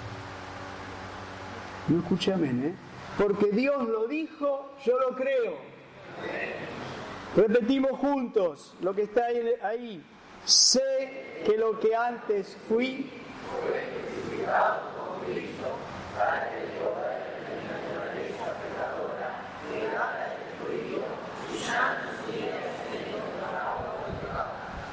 Speaker 1: No escuché amén, ¿eh? Porque Dios lo dijo, yo lo creo. Repetimos juntos lo que está ahí. Sé que lo que antes fui fue crucificado con Cristo para que yo de mi naturaleza pecadora quedara destruido y ya no siga siendo esclavo del pecado.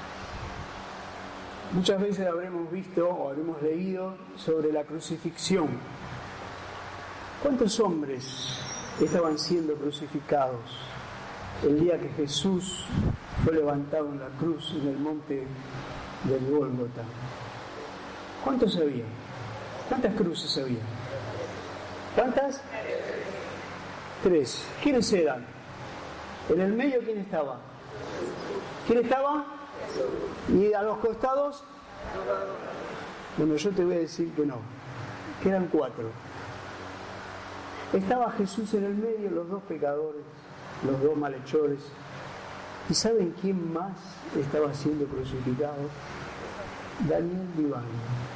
Speaker 1: Muchas veces habremos visto o habremos leído sobre la crucifixión. ¿Cuántos hombres estaban siendo crucificados el día que Jesús fue levantado en la cruz en el monte del Gólgota? ¿Cuántos había? ¿Cuántas cruces había? ¿Cuántas? Tres. ¿Quiénes eran? En el medio, ¿quién estaba? ¿Quién estaba? ¿Y a los costados? Bueno, yo te voy a decir que no, que eran cuatro. Estaba Jesús en el medio, los dos pecadores, los dos malhechores. ¿Y saben quién más estaba siendo crucificado? Daniel Diván.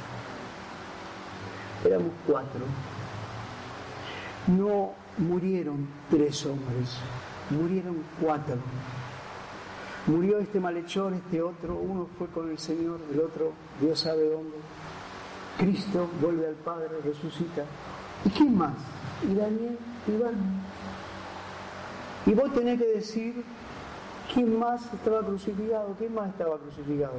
Speaker 1: Éramos cuatro. No murieron tres hombres, murieron cuatro. Murió este malhechor, este otro, uno fue con el Señor, el otro, Dios sabe dónde. Cristo vuelve al Padre, resucita. ¿Y quién más? Y Daniel Diván. Y vos tenés que decir quién más estaba crucificado, quién más estaba crucificado.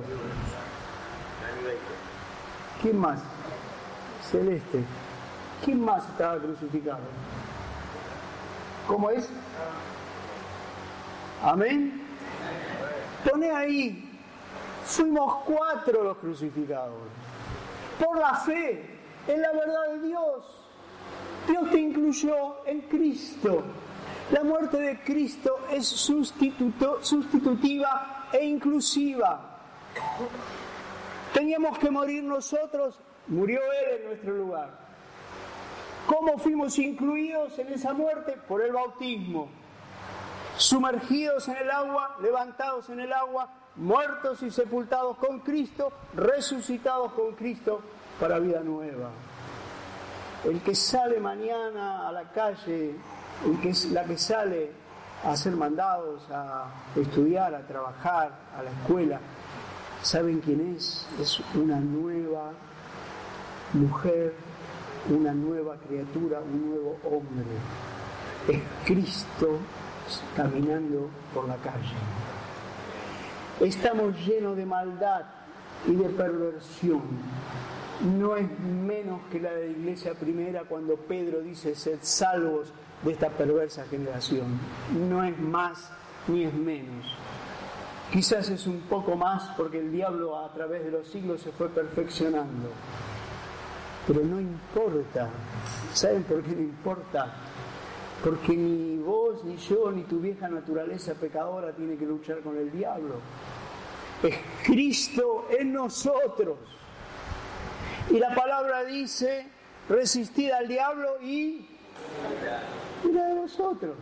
Speaker 1: ¿Quién más? Celeste. ¿Quién más estaba crucificado? ¿Cómo es? Amén. Pone ahí, fuimos cuatro los crucificados. Por la fe, en la verdad de Dios. Dios te incluyó en Cristo. La muerte de Cristo es sustituto, sustitutiva e inclusiva. Teníamos que morir nosotros, murió Él en nuestro lugar. ¿Cómo fuimos incluidos en esa muerte? Por el bautismo. Sumergidos en el agua, levantados en el agua, muertos y sepultados con Cristo, resucitados con Cristo para vida nueva. El que sale mañana a la calle, el que es la que sale a hacer mandados, a estudiar, a trabajar, a la escuela, ¿saben quién es? Es una nueva mujer, una nueva criatura, un nuevo hombre. Es Cristo caminando por la calle. Estamos llenos de maldad y de perversión. No es menos que la de la iglesia primera cuando Pedro dice: sed salvos de esta perversa generación. No es más ni es menos. Quizás es un poco más porque el diablo a través de los siglos se fue perfeccionando. Pero no importa. ¿Saben por qué no importa? Porque ni vos, ni yo, ni tu vieja naturaleza pecadora tiene que luchar con el diablo. Es Cristo en nosotros. Y la palabra dice: resistid al diablo y mira de vosotros.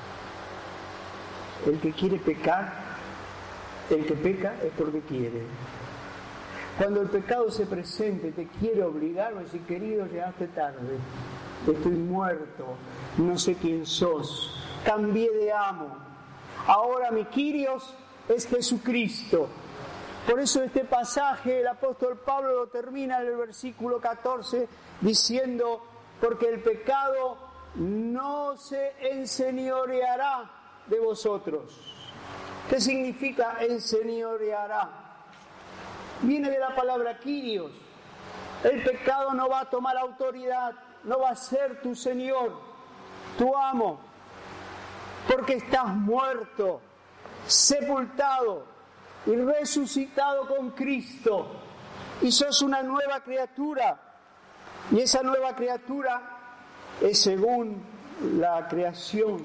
Speaker 1: El que quiere pecar, el que peca es porque quiere. Cuando el pecado se presente, te quiere obligar, va a decir: querido, llegaste tarde, estoy muerto, no sé quién sos, cambié de amo, ahora mi Kyrios es Jesucristo. Por eso este pasaje el apóstol Pablo lo termina en el versículo catorce diciendo: porque el pecado no se enseñoreará de vosotros. ¿Qué significa enseñoreará? Viene de la palabra Kyrios. El pecado no va a tomar autoridad, no va a ser tu Señor, tu amo, porque estás muerto, sepultado y resucitado con Cristo, y sos una nueva criatura, y esa nueva criatura es según la creación,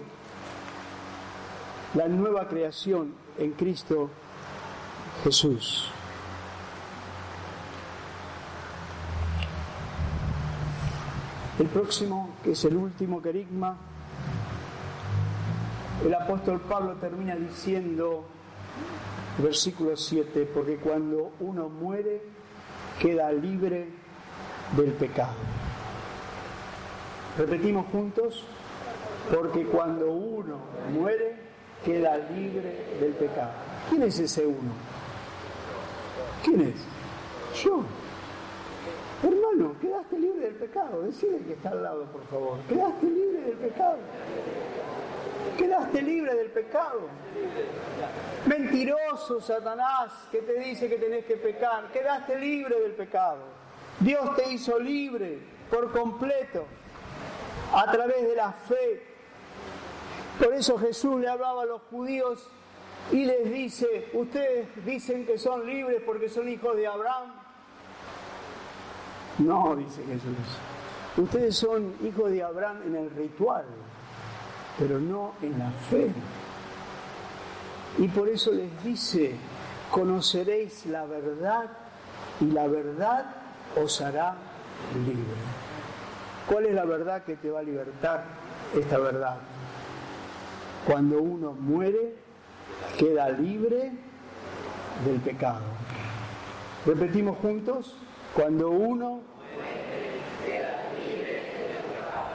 Speaker 1: la nueva creación en Cristo Jesús. El próximo, que es el último querigma, el apóstol Pablo termina diciendo, versículo siete, porque cuando uno muere, queda libre del pecado. Repetimos juntos: porque cuando uno muere, queda libre del pecado. ¿Quién es ese uno? ¿Quién es? Yo. Hermano, quedaste libre del pecado. Decide que está al lado, por favor. Quedaste libre del pecado. Quedaste libre del pecado. Mentiroso Satanás que te dice que tenés que pecar. Quedaste libre del pecado. Dios te hizo libre por completo a través de la fe. Por eso Jesús le hablaba a los judíos y les dice: ustedes dicen que son libres porque son hijos de Abraham. No, dice Jesús. Ustedes son hijos de Abraham en el ritual, pero no en la fe. Y por eso les dice: conoceréis la verdad y la verdad os hará libre. ¿Cuál es la verdad que te va a libertar? Esta verdad. Cuando uno muere, queda libre del pecado. Repetimos juntos: cuando uno muere, queda libre del pecado.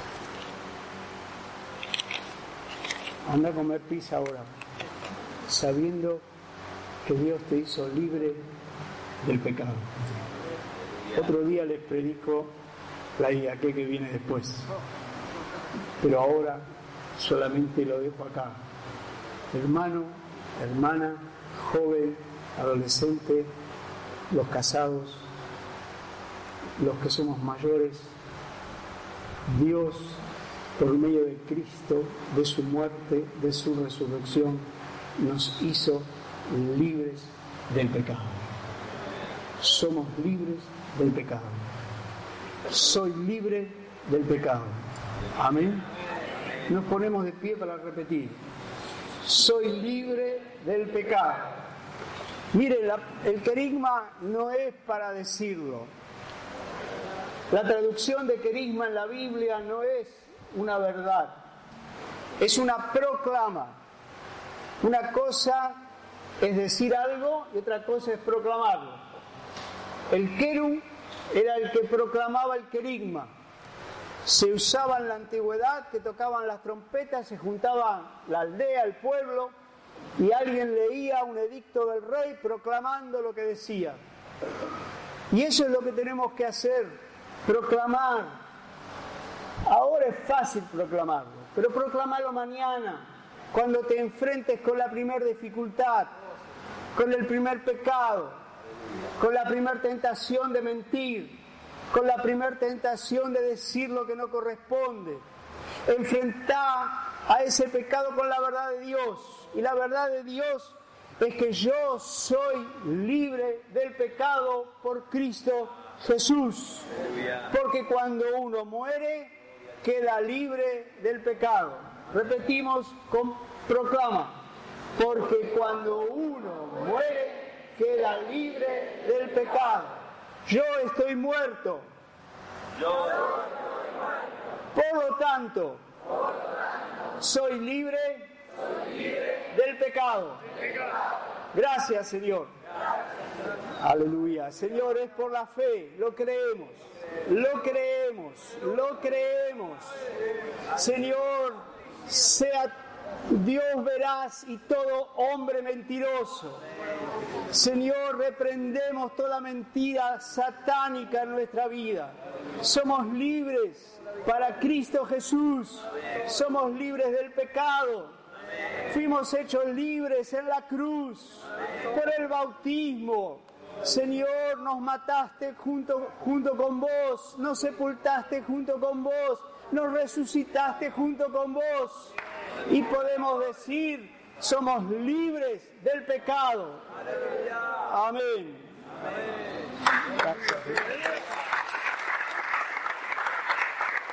Speaker 1: Anda a comer pizza ahora, sabiendo que Dios te hizo libre del pecado. Otro día les predico la I A que viene después, pero ahora solamente lo dejo acá. Hermano, hermana, joven, adolescente, los casados, los que somos mayores, Dios por medio de Cristo, de su muerte, de su resurrección, nos hizo libres del pecado. Somos libres del pecado. Soy libre del pecado. Amén. Nos ponemos de pie para repetir. Soy libre del pecado. Mire, la, el querigma no es para decirlo. La traducción de querigma en la Biblia no es una verdad. Es una proclama. Una cosa es decir algo y otra cosa es proclamarlo. El querum era el que proclamaba el querigma. Se usaba en la antigüedad que tocaban las trompetas, se juntaban la aldea, el pueblo, y alguien leía un edicto del rey proclamando lo que decía. Y eso es lo que tenemos que hacer, proclamar. Ahora es fácil proclamarlo, pero proclamarlo mañana, cuando te enfrentes con la primera dificultad, con el primer pecado, con la primera tentación de mentir, con la primera tentación de decir lo que no corresponde. Enfrentá a ese pecado con la verdad de Dios. Y la verdad de Dios es que yo soy libre del pecado por Cristo Jesús. Porque cuando uno muere, queda libre del pecado. Repetimos, con, proclama. Porque cuando uno muere, queda libre del pecado. Yo estoy muerto. Yo estoy muerto. Por lo tanto, Por lo tanto soy, libre soy libre del pecado. pecado. Gracias, Señor. Gracias. Aleluya. Señor, es por la fe. Lo creemos. Lo creemos. Lo creemos. Señor, sea Dios veraz y todo hombre mentiroso. Señor, reprendemos toda mentira satánica en nuestra vida. Somos libres para Cristo Jesús. Somos libres del pecado. Fuimos hechos libres en la cruz por el bautismo. Señor, nos mataste junto, junto con vos, nos sepultaste junto con vos, nos resucitaste junto con vos. Y podemos decir, somos libres del pecado. Amén. Amén. Gracias.